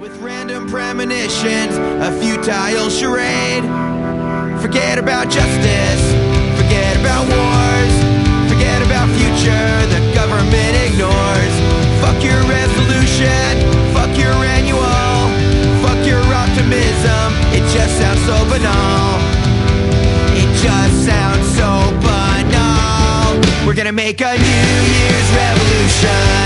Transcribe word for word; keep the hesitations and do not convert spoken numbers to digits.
With random premonitions, a futile charade. Forget about justice, forget about wars, forget about future the government ignores. Fuck your resolution, fuck your annual, fuck your optimism, it just sounds so banal. It just sounds so banal. We're gonna make a New Year's revolution.